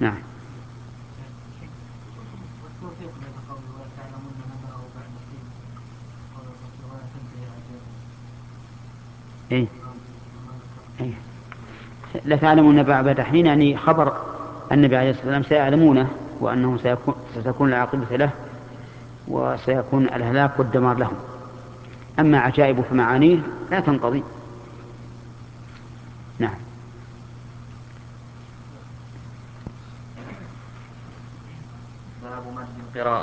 نعم. إيه؟ إيه؟ لا تعلمون بعد حين، يعني خبر النبي عليه الصلاة والسلام سيعلمونه، وأنه ستكون العاقبة له وسيكون الهلاك والدمار لهم. أما عجائب فمعانيه لا تنقضي. نعم. باب مد القراءة.